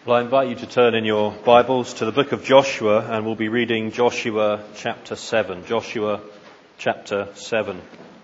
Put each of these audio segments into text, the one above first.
Well, I invite you to turn in your Bibles to the book of Joshua, and we'll be reading Joshua chapter 7. Joshua chapter 7.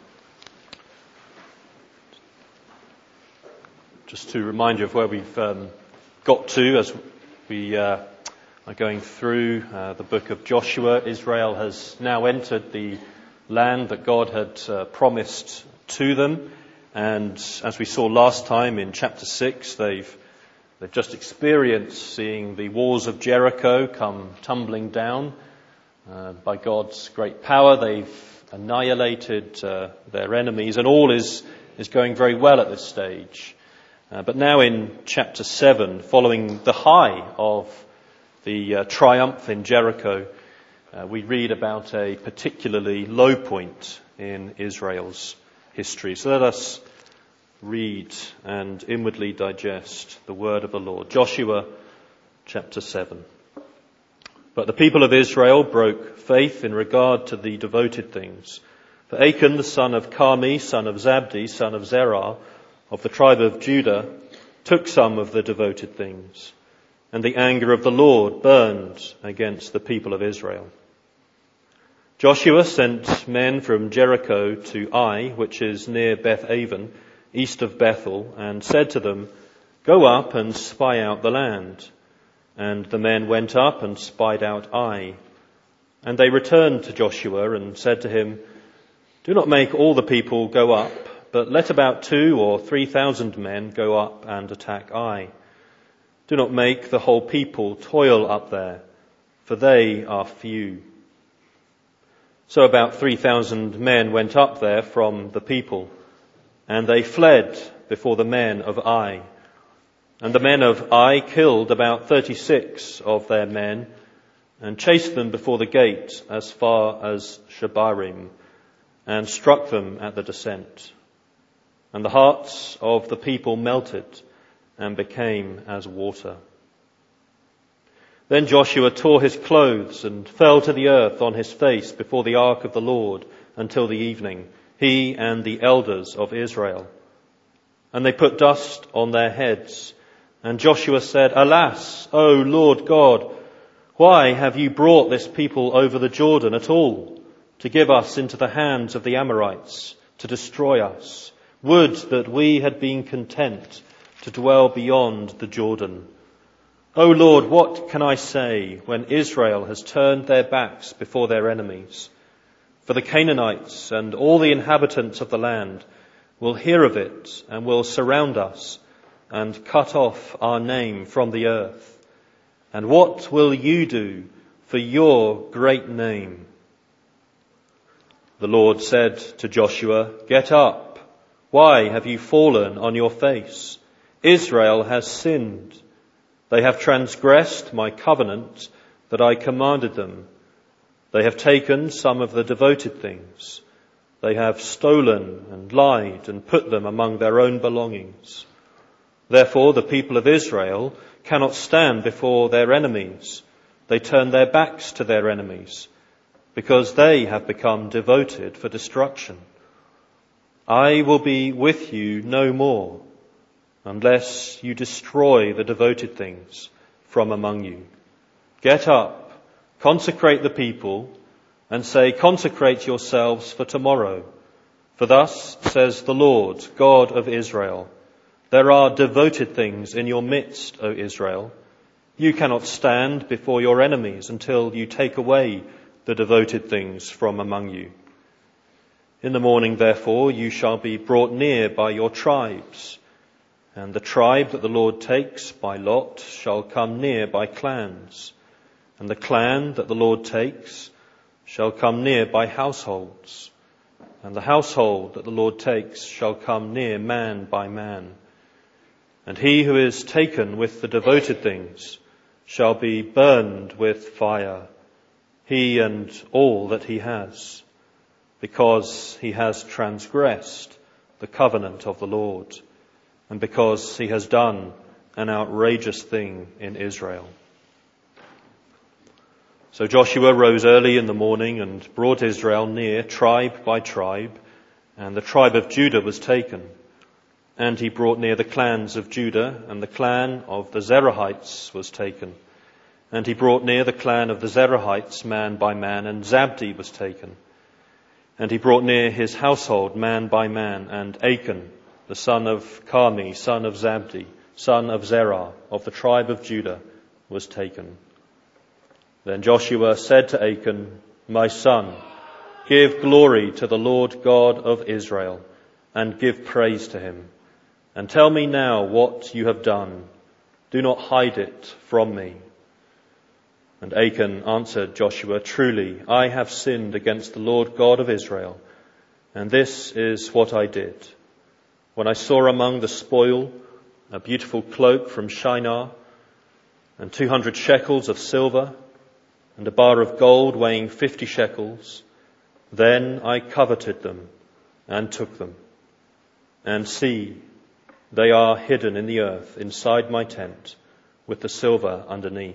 Just to remind you of where we've got to as we are going through the book of Joshua. Israel has now entered the land that God had promised to them, and as we saw last time in chapter 6, they've just experienced seeing the walls of Jericho come tumbling down. By God's great power, they've annihilated their enemies, and all is going very well at this stage. But now in chapter 7, following the high of the triumph in Jericho, we read about a particularly low point in Israel's history. So let us read and inwardly digest the word of the Lord. Joshua chapter 7. But the people of Israel broke faith in regard to the devoted things. For Achan, the son of Carmi, son of Zabdi, son of Zerah, of the tribe of Judah, took some of the devoted things, and the anger of the Lord burned against the people of Israel. Joshua sent men from Jericho to Ai, which is near Beth-aven, east of Bethel, and said to them, "Go up and spy out the land." And the men went up and spied out Ai. And they returned to Joshua and said to him, "Do not make all the people go up, but let about 2,000 or 3,000 men go up and attack Ai. Do not make the whole people toil up there, for they are few." So about 3,000 men went up there from the people, and they fled before the men of Ai. And the men of Ai killed about 36 of their men, and chased them before the gate as far as Shebarim, and struck them at the descent. And the hearts of the people melted and became as water. Then Joshua tore his clothes and fell to the earth on his face before the ark of the Lord until the evening, he and the elders of Israel. And they put dust on their heads. And Joshua said, "Alas, O Lord God, why have you brought this people over the Jordan at all, to give us into the hands of the Amorites, to destroy us? Would that we had been content to dwell beyond the Jordan. O Lord, what can I say when Israel has turned their backs before their enemies? For the Canaanites and all the inhabitants of the land will hear of it and will surround us and cut off our name from the earth. And what will you do for your great name?" The Lord said to Joshua, "Get up. Why have you fallen on your face? Israel has sinned. They have transgressed my covenant that I commanded them. They have taken some of the devoted things. They have stolen and lied and put them among their own belongings. Therefore the people of Israel cannot stand before their enemies. They turn their backs to their enemies, because they have become devoted for destruction. I will be with you no more, unless you destroy the devoted things from among you. Get up. Consecrate the people, and say, consecrate yourselves for tomorrow. For thus says the Lord, God of Israel, there are devoted things in your midst, O Israel. You cannot stand before your enemies until you take away the devoted things from among you. In the morning, therefore, you shall be brought near by your tribes, and the tribe that the Lord takes by lot shall come near by clans. And the clan that the Lord takes shall come near by households, and the household that the Lord takes shall come near man by man. And he who is taken with the devoted things shall be burned with fire, he and all that he has, because he has transgressed the covenant of the Lord, and because he has done an outrageous thing in Israel." So Joshua rose early in the morning and brought Israel near, tribe by tribe, and the tribe of Judah was taken. And he brought near the clans of Judah, and the clan of the Zerahites was taken. And he brought near the clan of the Zerahites man by man, and Zabdi was taken. And he brought near his household man by man, and Achan, the son of Carmi, son of Zabdi, son of Zerah, of the tribe of Judah, was taken. Then Joshua said to Achan, "My son, give glory to the Lord God of Israel, and give praise to him. And tell me now what you have done. Do not hide it from me." And Achan answered Joshua, "Truly, I have sinned against the Lord God of Israel, and this is what I did. When I saw among the spoil a beautiful cloak from Shinar, and 200 shekels of silver, and a bar of gold weighing 50 shekels, then I coveted them and took them. And see, they are hidden in the earth inside my tent with the silver underneath."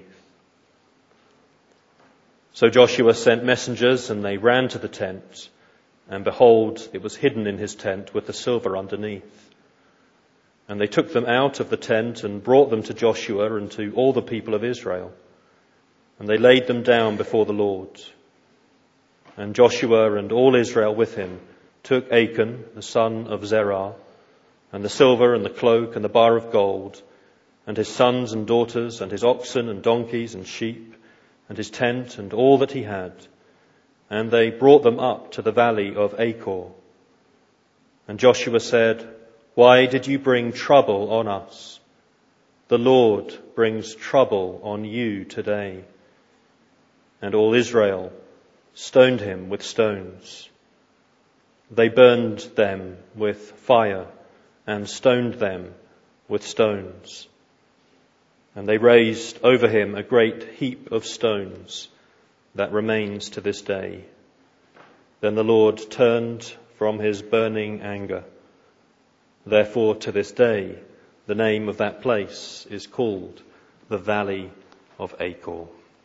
So Joshua sent messengers, and they ran to the tent, and behold, it was hidden in his tent with the silver underneath. And they took them out of the tent and brought them to Joshua and to all the people of Israel. And they laid them down before the Lord. And Joshua and all Israel with him took Achan, the son of Zerah, and the silver and the cloak and the bar of gold, and his sons and daughters, and his oxen and donkeys and sheep, and his tent and all that he had. And they brought them up to the valley of Achor. And Joshua said, "Why did you bring trouble on us? The Lord brings trouble on you today." And all Israel stoned him with stones. They burned them with fire and stoned them with stones. And they raised over him a great heap of stones that remains to this day. Then the Lord turned from his burning anger. Therefore, to this day, the name of that place is called the Valley of Achor.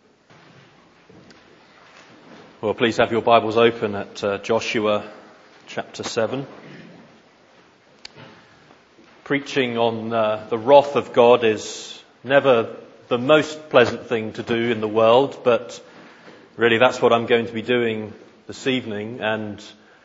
Well, please have your Bibles open at Joshua chapter 7. Preaching on the wrath of God is never the most pleasant thing to do in the world, but really that's what I'm going to be doing this evening, and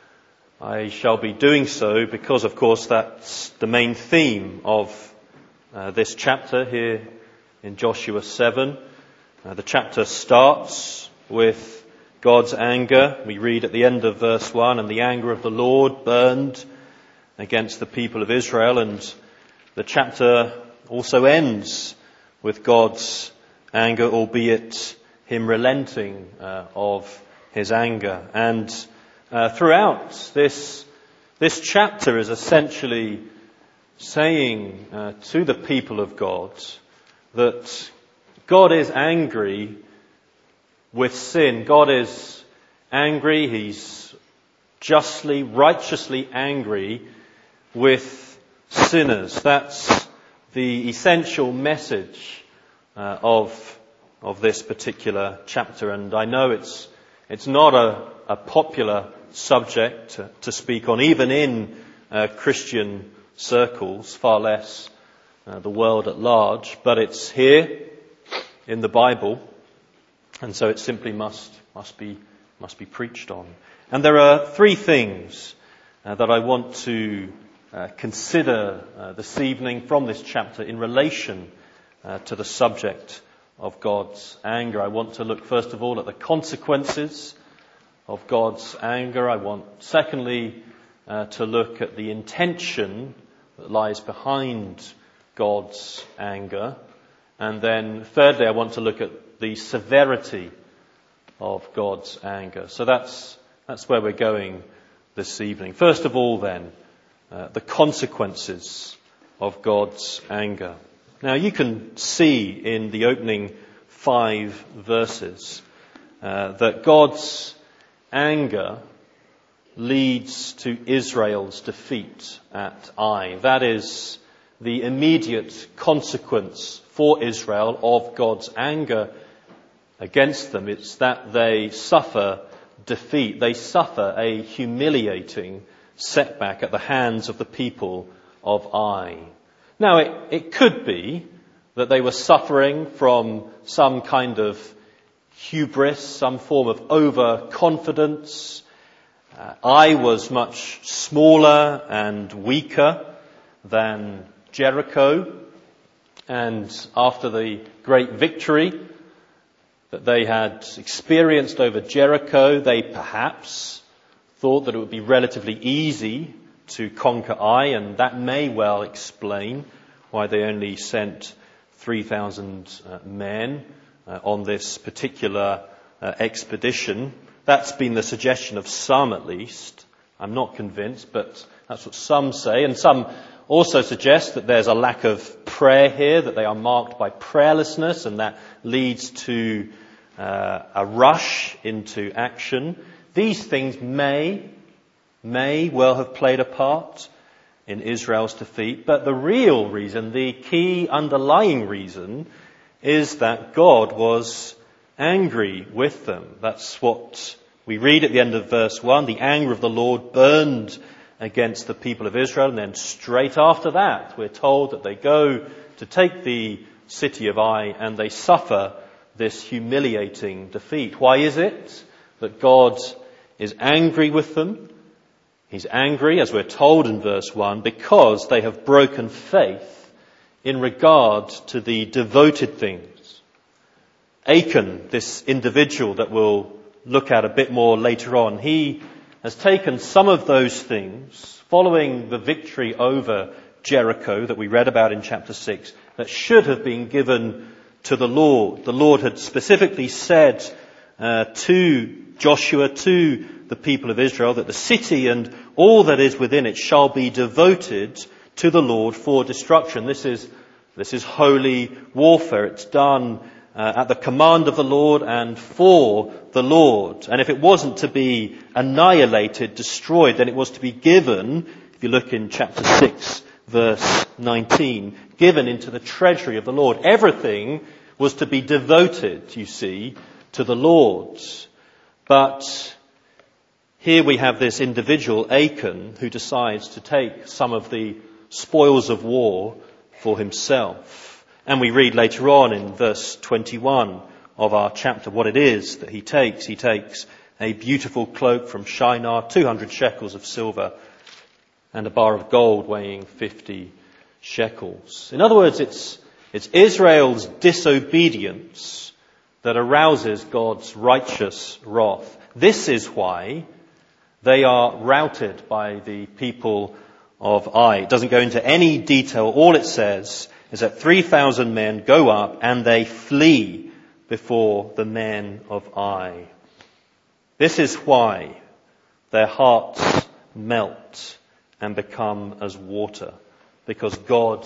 I shall be doing so because, of course, that's the main theme of this chapter here in Joshua 7. The chapter starts with God's anger. We read at the end of verse 1, "And the anger of the Lord burned against the people of Israel." And the chapter also ends with God's anger, albeit him relenting of his anger. And throughout this chapter is essentially saying to the people of God that God is angry with sin. God is angry. He's justly, righteously angry with sinners. That's the essential message of this particular chapter. And I know it's not a popular subject to speak on, even in Christian circles, far less the world at large. But it's here in the Bible, and so it simply must be preached on. And there are three things that I want to consider this evening from this chapter in relation to the subject of God's anger. I want to look first of all at the consequences of God's anger. I want secondly to look at the intention that lies behind God's anger. And then thirdly, I want to look at the severity of God's anger. So that's where we're going this evening. First of all then, the consequences of God's anger. Now you can see in the opening 5 verses that God's anger leads to Israel's defeat at Ai. That is the immediate consequence for Israel of God's anger against them. It's that they suffer defeat. They suffer a humiliating setback at the hands of the people of Ai. Now, it could be that they were suffering from some kind of hubris, some form of overconfidence. Ai was much smaller and weaker than Jericho, and after the great victory that they had experienced over Jericho, they perhaps thought that it would be relatively easy to conquer Ai, and that may well explain why they only sent 3,000 men on this particular expedition. That's been the suggestion of some, at least. I'm not convinced, but that's what some say. And some also suggest that there's a lack of prayer here, that they are marked by prayerlessness, and that leads to a rush into action. These things may well have played a part in Israel's defeat, but the real reason, the key underlying reason, is that God was angry with them. That's what we read at the end of verse 1. The anger of the Lord burned against the people of Israel, and then straight after that we're told that they go to take the city of Ai and they suffer this humiliating defeat. Why is it that God is angry with them? He's angry, as we're told in verse 1, because they have broken faith in regard to the devoted things. Achan, this individual that we'll look at a bit more later on, he has taken some of those things following the victory over Jericho that we read about in chapter 6 that should have been given to the Lord. The Lord had specifically said to Joshua, to the people of Israel, that the city and all that is within it shall be devoted to the Lord for destruction. This is holy warfare. It's done at the command of the Lord and for the Lord. And if it wasn't to be annihilated, destroyed, then it was to be given, if you look in chapter 6, verse 19, given into the treasury of the Lord. Everything was to be devoted, you see, to the Lord. But here we have this individual, Achan, who decides to take some of the spoils of war for himself. And we read later on in verse 21 of our chapter what it is that he takes. He takes a beautiful cloak from Shinar, 200 shekels of silver, and a bar of gold weighing 50 shekels. In other words, it's Israel's disobedience that arouses God's righteous wrath. This is why they are routed by the people of Ai. It doesn't go into any detail. All it says is that 3,000 men go up and they flee before the men of Ai. This is why their hearts melt and become as water, because God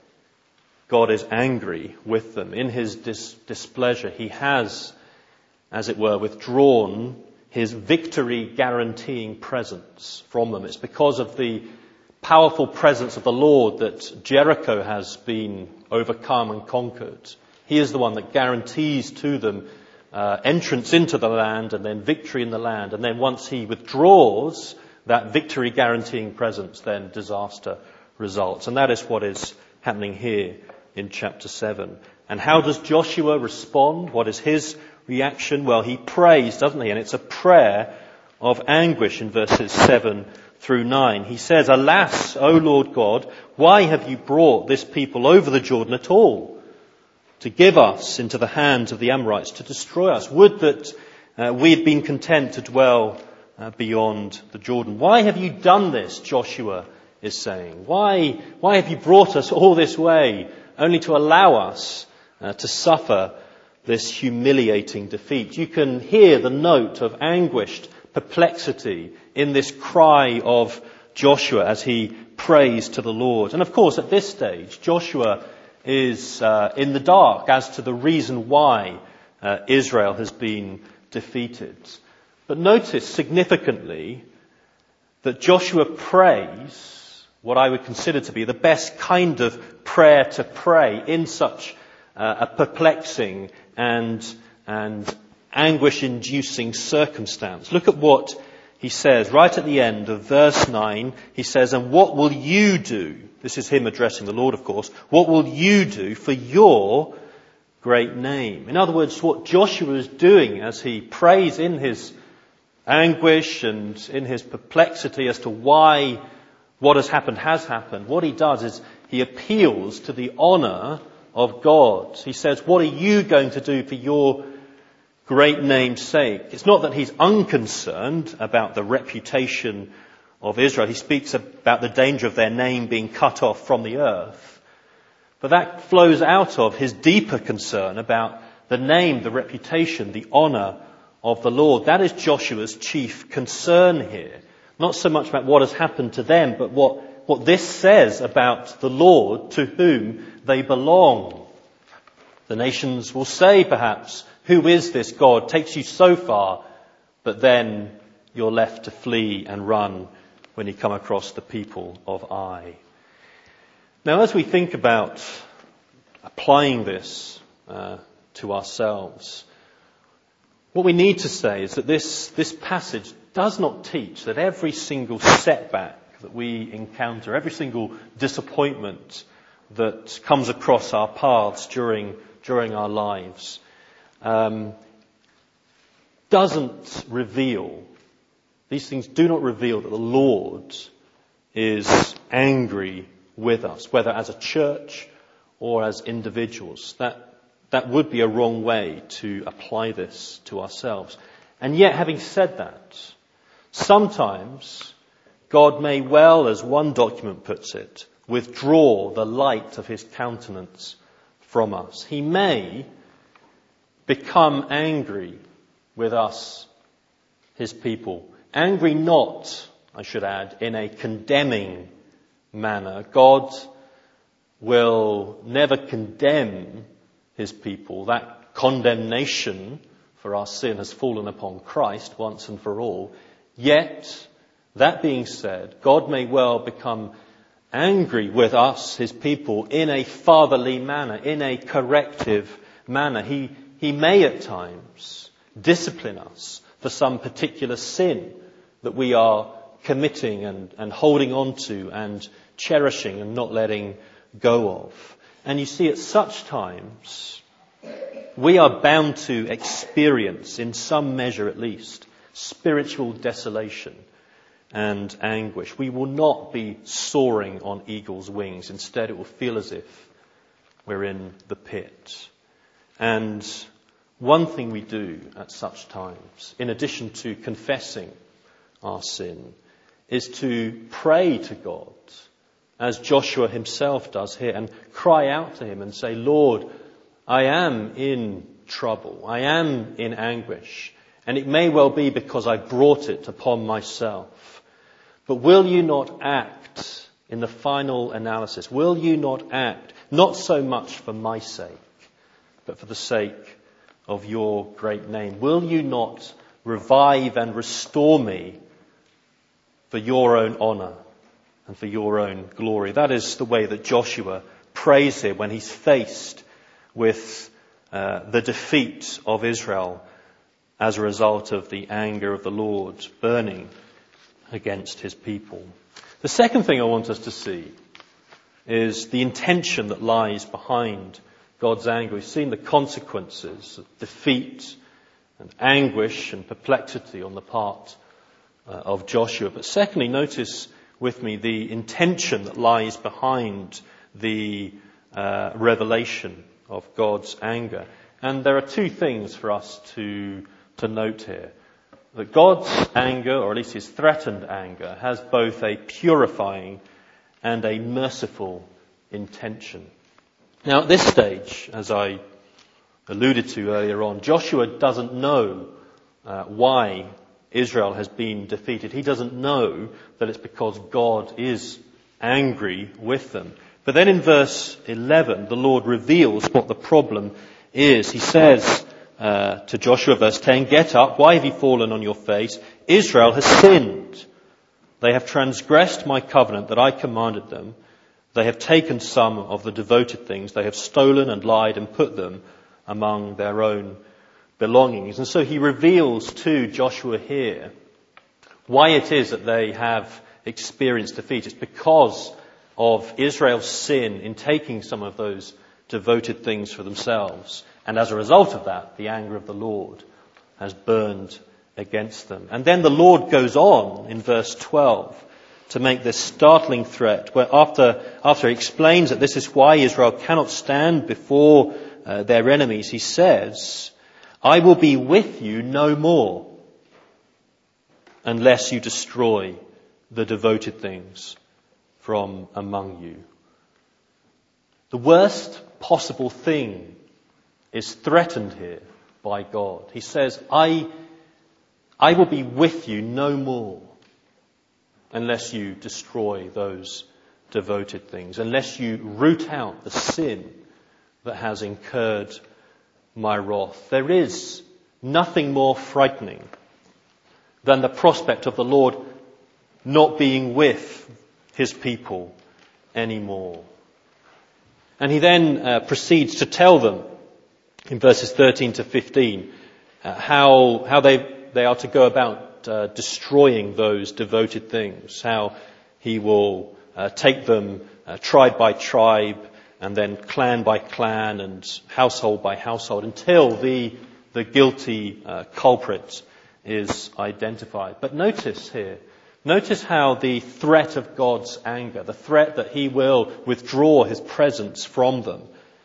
is angry with them. In his displeasure, he has, as it were, withdrawn his victory guaranteeing presence from them. It's because of the powerful presence of the Lord that Jericho has been overcome and conquered. He is the one that guarantees to them entrance into the land and then victory in the land. And then once he withdraws that victory guaranteeing presence, then disaster results. And that is what is happening here in chapter 7. And how does Joshua respond? What is his reaction? Well, he prays, doesn't he? And it's a prayer of anguish in verses 7 through 9. He says, "Alas, O Lord God, why have you brought this people over the Jordan at all? To give us into the hands of the Amorites, to destroy us. Would that we had been content to dwell beyond the Jordan. Why have you done this?" Joshua is saying. Why have you brought us all this way only to allow us to suffer this humiliating defeat? You can hear the note of anguished perplexity in this cry of Joshua as he prays to the Lord. And of course, at this stage, Joshua is in the dark as to the reason why Israel has been defeated. But notice significantly that Joshua prays what I would consider to be the best kind of prayer to pray in such a perplexing and anguish-inducing circumstance. Look at what he says right at the end of verse 9. He says, "And what will you do This is him addressing the Lord, of course. What will you do for your great name? In other words, what Joshua is doing as he prays in his anguish and in his perplexity as to why what has happened, what he does is he appeals to the honour of God. He says, what are you going to do for your great name's sake? It's not that he's unconcerned about the reputation of Israel. He speaks about the danger of their name being cut off from the earth. But that flows out of his deeper concern about the name, the reputation, the honour of the Lord. That is Joshua's chief concern here. Not so much about what has happened to them, but what this says about the Lord to whom they belong. The nations will say, perhaps, who is this God? Takes you so far, but then you're left to flee and run when you come across the people of Ai. Now, as we think about applying this to ourselves, what we need to say is that this passage does not teach that every single setback that we encounter, every single disappointment that comes across our paths during our lives, doesn't reveal, these things do not reveal that the Lord is angry with us, whether as a church or as individuals. That would be a wrong way to apply this to ourselves. And yet, having said that, sometimes God may well, as one document puts it, withdraw the light of his countenance from us. He may become angry with us, his people. Angry not, I should add, in a condemning manner. God will never condemn his people. That condemnation for our sin has fallen upon Christ once and for all. Yet, that being said, God may well become angry with us, his people, in a fatherly manner, in a corrective manner. He may at times discipline us for some particular sin that we are committing and holding on to and cherishing and not letting go of. And you see, at such times, we are bound to experience, in some measure at least, spiritual desolation and anguish. We will not be soaring on eagle's wings. Instead, it will feel as if we're in the pit. And one thing we do at such times, in addition to confessing our sin, is to pray to God, as Joshua himself does here, and cry out to him and say, Lord, I am in trouble. I am in anguish. And it may well be because I brought it upon myself. But will you not act in the final analysis? Will you not act, not so much for my sake, but for the sake of your great name? Will you not revive and restore me for your own honour and for your own glory? That is the way that Joshua prays here when he's faced with the defeat of Israel as a result of the anger of the Lord burning against his people. The second thing I want us to see is the intention that lies behind God's anger. We've seen the consequences of defeat and anguish and perplexity on the part of Joshua. But secondly, notice with me the intention that lies behind the revelation of God's anger. And there are two things for us to note here. That God's anger, or at least his threatened anger, has both a purifying and a merciful intention. Now at this stage, as I alluded to earlier on, Joshua doesn't know why Israel has been defeated. He doesn't know that it's because God is angry with them. But then in verse 11, the Lord reveals what the problem is. He says to Joshua, verse 10, "Get up, why have you fallen on your face? Israel has sinned. They have transgressed my covenant that I commanded them. They have taken some of the devoted things. They have stolen and lied and put them among their own belongings." And so he reveals to Joshua here why it is that they have experienced defeat. It's because of Israel's sin in taking some of those devoted things for themselves. And as a result of that, the anger of the Lord has burned against them. And then the Lord goes on in verse 12 to make this startling threat, where after he explains that this is why Israel cannot stand before their enemies, he says, I will be with you no more unless you destroy the devoted things from among you. The worst possible thing is threatened here by God. He says, I will be with you no more unless you destroy those devoted things, unless you root out the sin that has incurred my wrath. There is nothing more frightening than the prospect of the Lord not being with his people anymore. And he then proceeds to tell them in verses 13 to 15 how they are to go about destroying those devoted things, how he will take them tribe by tribe and then clan by clan and household by household until the guilty culprit is identified. But notice how the threat of God's anger, the threat that he will withdraw his presence from them,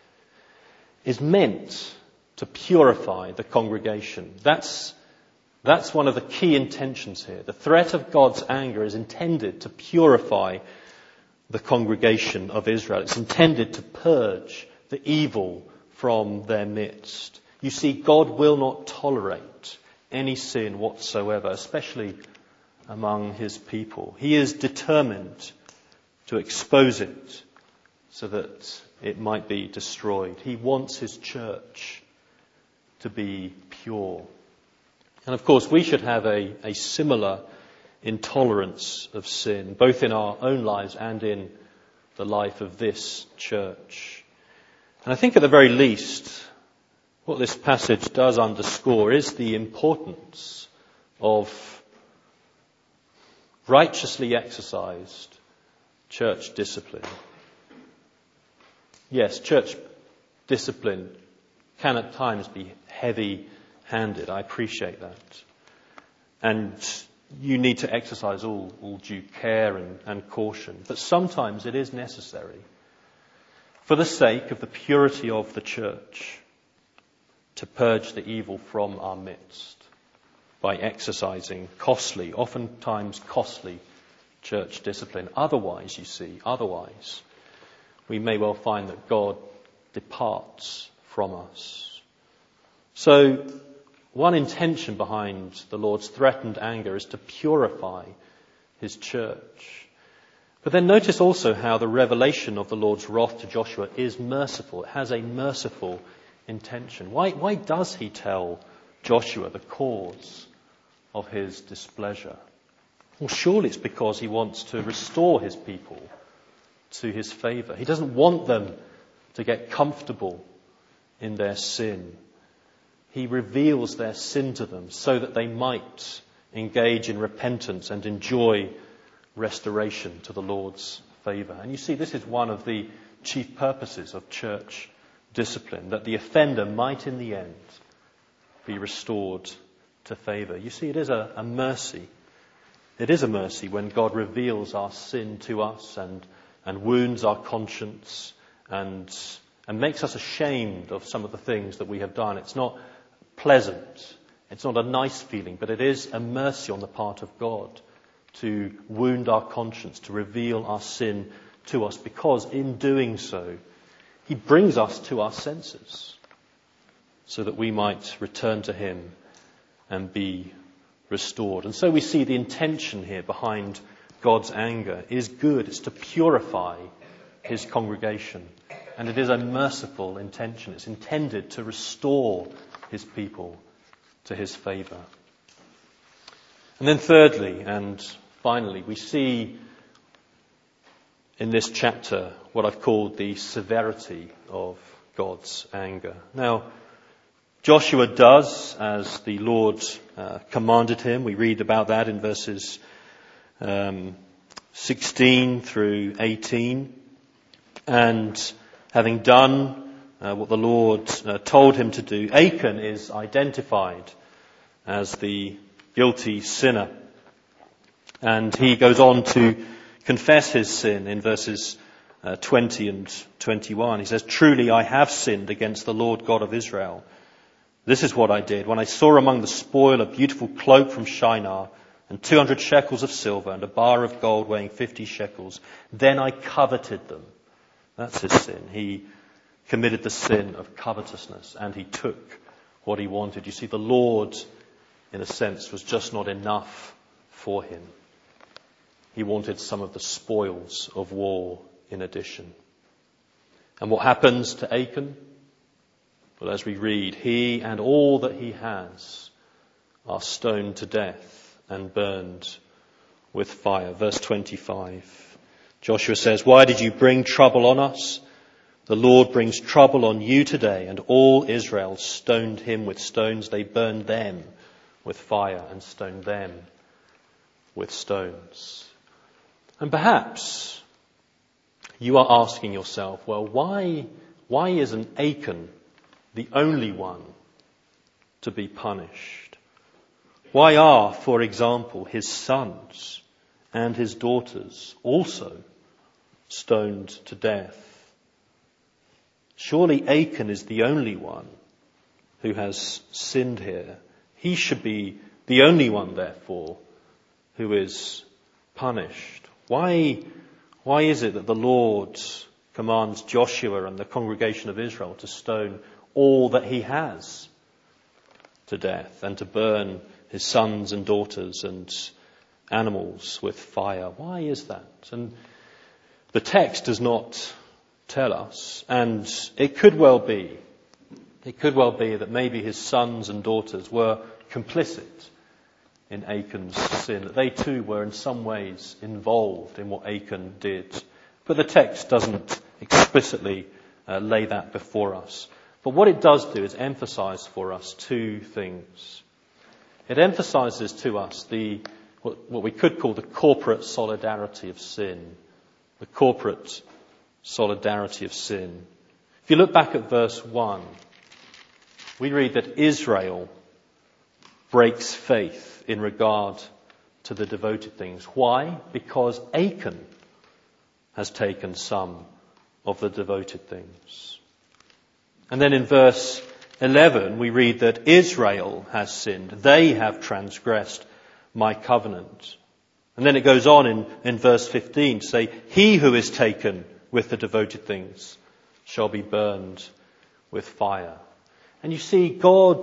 is meant to purify the congregation. That's one of the key intentions here. The threat of God's anger is intended to purify the congregation of Israel. It's intended to purge the evil from their midst. You see, God will not tolerate any sin whatsoever, especially among his people. He is determined to expose it so that it might be destroyed. He wants his church to be pure. And of course, we should have a similar intolerance of sin, both in our own lives and in the life of this church. And I think at the very least, what this passage does underscore is the importance of righteously exercised church discipline. Yes, church discipline can at times be heavy-handed. I appreciate that. And you need to exercise all due care and caution. But sometimes it is necessary, for the sake of the purity of the church, to purge the evil from our midst by exercising oftentimes costly church discipline. Otherwise, we may well find that God departs from us. So, one intention behind the Lord's threatened anger is to purify his church. But then notice also how the revelation of the Lord's wrath to Joshua is merciful. It has a merciful intention. Why does he tell Joshua the cause of his displeasure? Well, surely it's because he wants to restore his people to his favour. He doesn't want them to get comfortable in their sin. He reveals their sin to them so that they might engage in repentance and enjoy restoration to the Lord's favour. And you see, this is one of the chief purposes of church discipline, that the offender might in the end be restored to favour. You see, it is a mercy. It is a mercy when God reveals our sin to us and wounds our conscience and makes us ashamed of some of the things that we have done. It's not pleasant. It's not a nice feeling, but it is a mercy on the part of God to wound our conscience, to reveal our sin to us, because in doing so, he brings us to our senses so that we might return to him and be restored. And so we see the intention here behind God's anger is good. It's to purify his congregation. And it is a merciful intention. It's intended to restore his people to his favour. And then thirdly and finally, we see in this chapter what I've called the severity of God's anger. Now, Joshua does as the Lord commanded him. We read about that in verses 16 through 18. And having done what the Lord told him to do, Achan is identified as the guilty sinner. And he goes on to confess his sin in verses 20 and 21. He says, "Truly I have sinned against the Lord God of Israel. This is what I did. When I saw among the spoil a beautiful cloak from Shinar and 200 shekels of silver and a bar of gold weighing 50 shekels, then I coveted them." That's his sin. He committed the sin of covetousness and he took what he wanted. You see, the Lord, in a sense, was just not enough for him. He wanted some of the spoils of war in addition. And what happens to Achan? Well, as we read, he and all that he has are stoned to death and burned with fire. Verse 25. Joshua says, "Why did you bring trouble on us? The Lord brings trouble on you today." And all Israel stoned him with stones. They burned them with fire and stoned them with stones. And perhaps you are asking yourself, well, why isn't Achan the only one to be punished? Why are, for example, his sons and his daughters also stoned to death? Surely Achan is the only one who has sinned here. He should be the only one, therefore, who is punished. Why is it that the Lord commands Joshua and the congregation of Israel to stone all that he has to death and to burn his sons and daughters and animals with fire? Why is that? And the text does not tell us, and it could well be that maybe his sons and daughters were complicit in Achan's sin, that they too were in some ways involved in what Achan did. But the text doesn't explicitly lay that before us. But what it does do is emphasize for us two things. It emphasizes to us what we could call the corporate solidarity of sin. The corporate solidarity of sin. If you look back at verse 1, we read that Israel breaks faith in regard to the devoted things. Why? Because Achan has taken some of the devoted things. And then in verse 11 we read that Israel has sinned. They have transgressed my covenant. And then it goes on in verse 15 to say, "He who is taken with the devoted things shall be burned with fire." And you see, God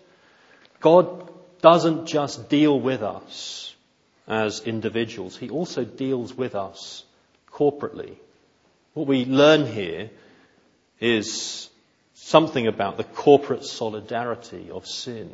doesn't just deal with us as individuals. He also deals with us corporately. What we learn here is something about the corporate solidarity of sin.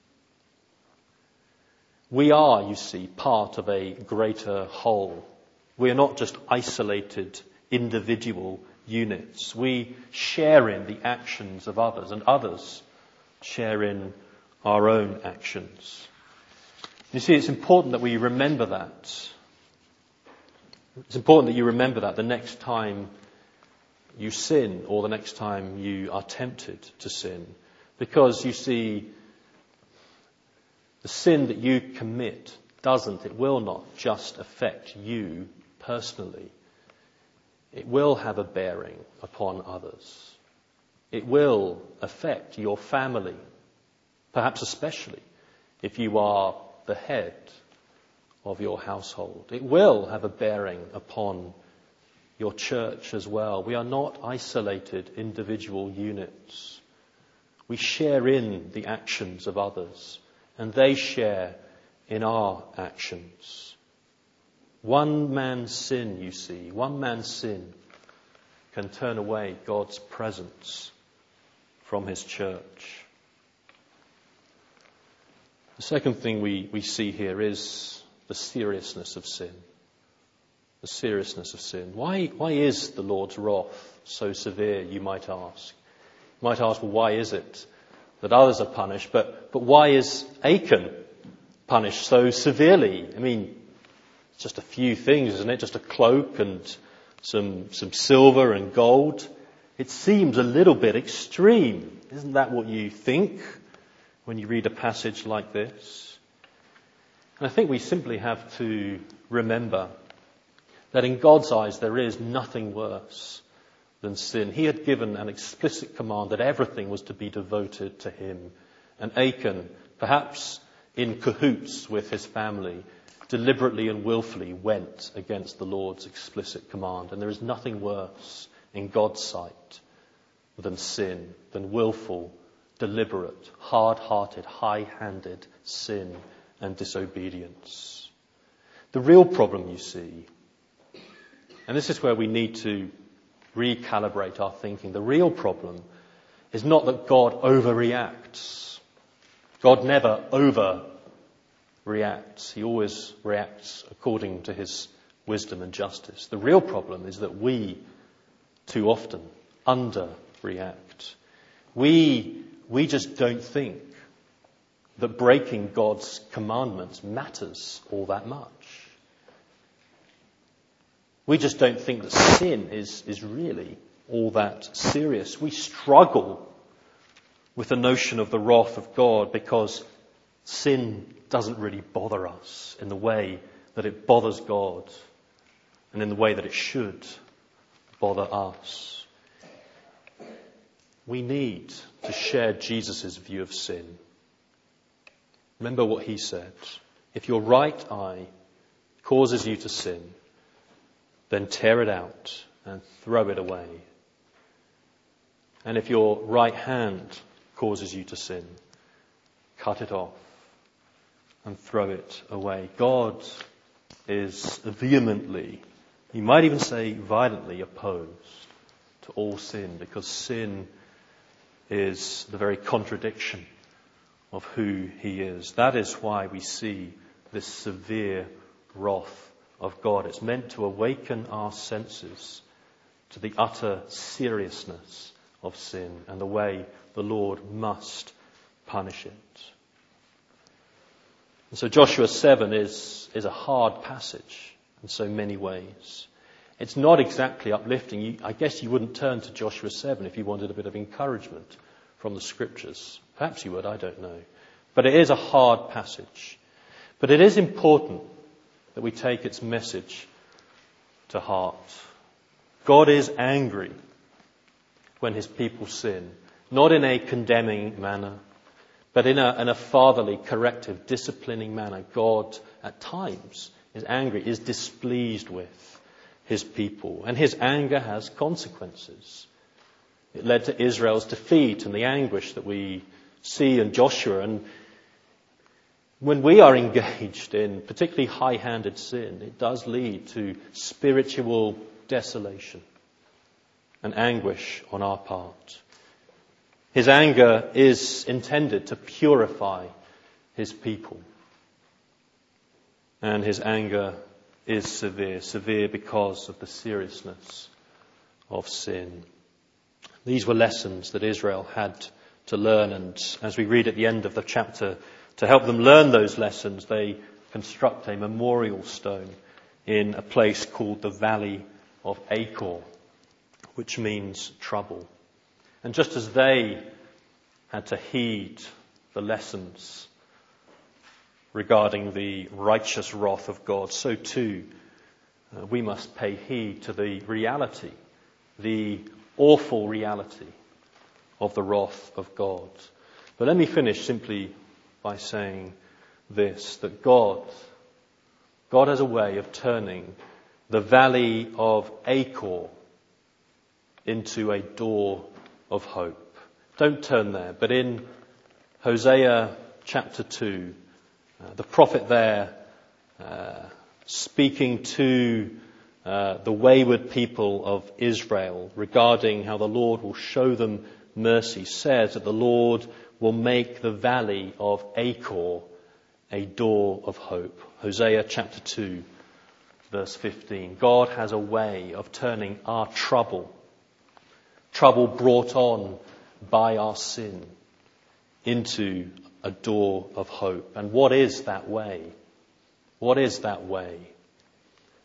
We are, you see, part of a greater whole. We are not just isolated individual units. We share in the actions of others, and others share in our own actions. You see, it's important that we remember that. It's important that you remember that the next time you sin or the next time you are tempted to sin. Because you see, the sin that you commit it will not just affect you personally. It will have a bearing upon others. It will affect your family, perhaps especially if you are the head of your household. It will have a bearing upon your church as well. We are not isolated individual units. We share in the actions of others, and they share in our actions. One man's sin, you see, one man's sin can turn away God's presence from his church. The second thing we see here is the seriousness of sin. The seriousness of sin. Why is the Lord's wrath so severe, you might ask? You might ask, well, why is it that others are punished, but why is Achan punished so severely? I mean, It's just a few things, isn't it? Just a cloak and some silver and gold. It seems a little bit extreme. Isn't that what you think when you read a passage like this? And I think we simply have to remember that in God's eyes there is nothing worse than sin. He had given an explicit command that everything was to be devoted to him. And Achan, perhaps in cahoots with his family, deliberately and willfully went against the Lord's explicit command. And there is nothing worse in God's sight than sin, than willful, deliberate, hard-hearted, high-handed sin and disobedience. The real problem, you see, and this is where we need to recalibrate our thinking, the real problem is not that God overreacts. God never overreacts. He always reacts according to his wisdom and justice. The real problem is that we too often underreact. We just don't think that breaking God's commandments matters all that much. We just don't think that sin is really all that serious. We struggle with the notion of the wrath of God because sin doesn't really bother us in the way that it bothers God and in the way that it should bother us. We need to share Jesus' view of sin. Remember what he said. If your right eye causes you to sin, then tear it out and throw it away. And if your right hand causes you to sin, cut it off and throw it away. God is vehemently, you might even say violently, opposed to all sin, because sin is the very contradiction of who he is. That is why we see this severe wrath of God. It's meant to awaken our senses to the utter seriousness of sin and the way the Lord must punish it. And so Joshua 7 is a hard passage in so many ways. It's not exactly uplifting. I guess you wouldn't turn to Joshua 7 if you wanted a bit of encouragement from the scriptures. Perhaps you would, I don't know. But it is a hard passage. But it is important that we take its message to heart. God is angry when his people sin, not in a condemning manner, but in a fatherly, corrective, disciplining manner. God, at times, is angry, is displeased with his people. And his anger has consequences. It led to Israel's defeat and the anguish that we see in Joshua. And when we are engaged in particularly high-handed sin, it does lead to spiritual desolation and anguish on our part. His anger is intended to purify his people. And his anger is severe because of the seriousness of sin. These were lessons that Israel had to learn, and as we read at the end of the chapter, to help them learn those lessons, they construct a memorial stone in a place called the Valley of Achor, which means trouble. And just as they had to heed the lessons regarding the righteous wrath of God, so too we must pay heed to the reality, the awful reality of the wrath of God. But let me finish simply by saying this, that God has a way of turning the valley of Achor into a door of hope. Don't turn there, but in Hosea chapter 2, the prophet there, speaking to the wayward people of Israel regarding how the Lord will show them mercy, says that the Lord will make the valley of Achor a door of hope. Hosea chapter 2, verse 15. God has a way of turning our trouble brought on by our sin, into a door of hope. And what is that way? What is that way?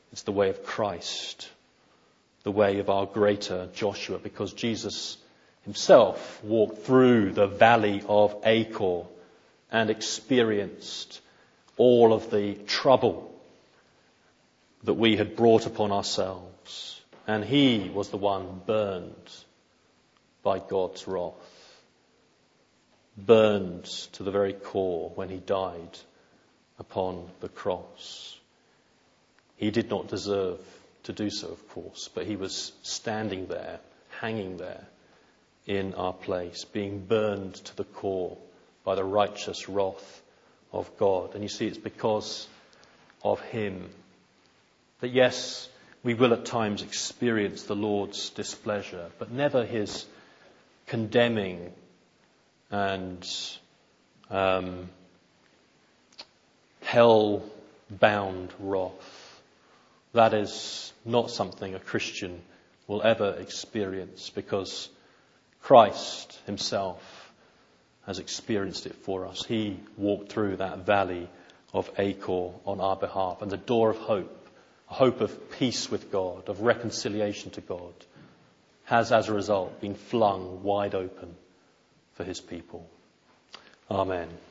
It's the way of Christ, the way of our greater Joshua, because Jesus himself walked through the valley of Achor and experienced all of the trouble that we had brought upon ourselves. And he was the one burned by God's wrath, burned to the very core when he died upon the cross. He did not deserve to do so, of course, but he was standing there, hanging there in our place, being burned to the core by the righteous wrath of God. And you see, it's because of him that, yes, we will at times experience the Lord's displeasure, but never his condemning and hell-bound wrath. That is not something a Christian will ever experience, because Christ himself has experienced it for us. He walked through that valley of Achor on our behalf, and the door of hope, a hope of peace with God, of reconciliation to God, has as a result been flung wide open for his people. Amen.